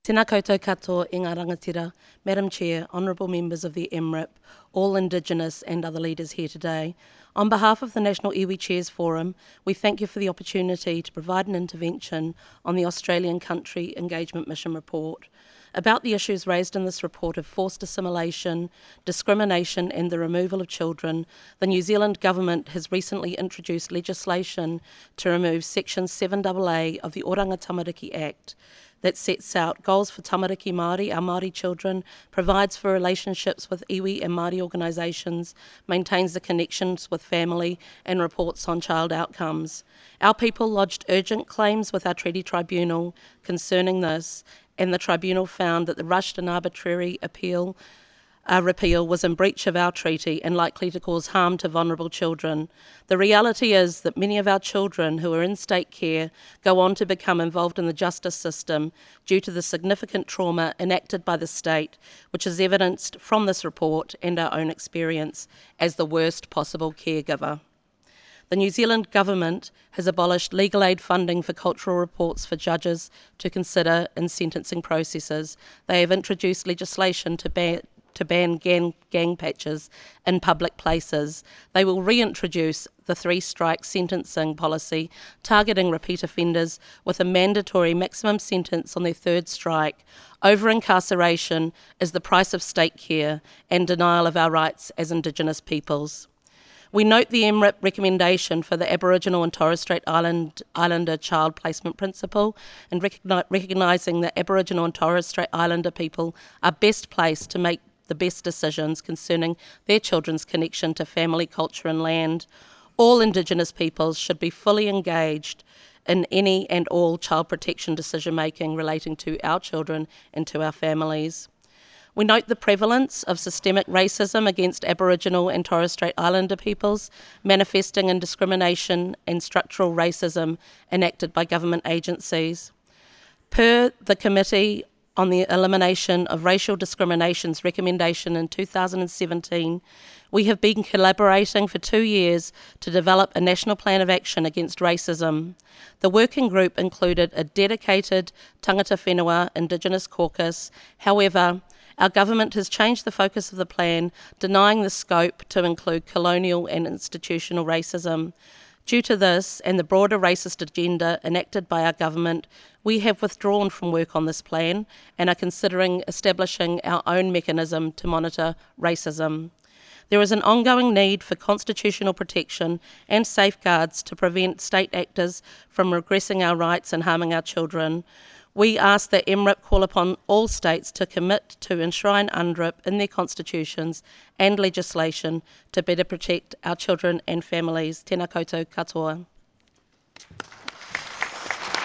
Tēnā koutou katoa i ngā rangatira, Madam Chair, honourable members of the MRIP, all Indigenous and other leaders here today. On behalf of the National Iwi Chairs Forum, we thank you for the opportunity to provide an intervention on the Australian Country Engagement Mission report. About the issues raised in this report of forced assimilation, discrimination and the removal of children, the New Zealand Government has recently introduced legislation to remove Section 7AA of the Oranga Tamariki Act that sets out goals for tamariki Māori, our Māori children, provides for relationships with iwi and Māori organisations, maintains the connections with family and reports on child outcomes. Our people lodged urgent claims with our treaty tribunal concerning this, and the tribunal found that the rushed and arbitrary repeal was in breach of our treaty and likely to cause harm to vulnerable children. The reality is that many of our children who are in state care go on to become involved in the justice system due to the significant trauma enacted by the state, which is evidenced from this report and our own experience as the worst possible caregiver. The New Zealand Government has abolished legal aid funding for cultural reports for judges to consider in sentencing processes. They have introduced legislation to ban gang patches in public places. They will reintroduce the 3-strike sentencing policy, targeting repeat offenders with a mandatory maximum sentence on their 3rd strike. Over-incarceration is the price of state care and denial of our rights as Indigenous peoples. We note the MRIP recommendation for the Aboriginal and Torres Strait Islander child placement principle, and recognising that Aboriginal and Torres Strait Islander people are best placed to make the best decisions concerning their children's connection to family, culture and land. All Indigenous peoples should be fully engaged in any and all child protection decision making relating to our children and to our families. We note the prevalence of systemic racism against Aboriginal and Torres Strait Islander peoples, manifesting in discrimination and structural racism enacted by government agencies. Per the Committee on the Elimination of Racial Discrimination's recommendation in 2017, we have been collaborating for 2 years to develop a national plan of action against racism. The working group included a dedicated tangata whenua Indigenous caucus. However, our government has changed the focus of the plan, denying the scope to include colonial and institutional racism. Due to this and the broader racist agenda enacted by our government, we have withdrawn from work on this plan and are considering establishing our own mechanism to monitor racism. There is an ongoing need for constitutional protection and safeguards to prevent state actors from regressing our rights and harming our children. We ask that MRIP call upon all states to commit to enshrine UNDRIP in their constitutions and legislation to better protect our children and families. Tēnā koutou katoa.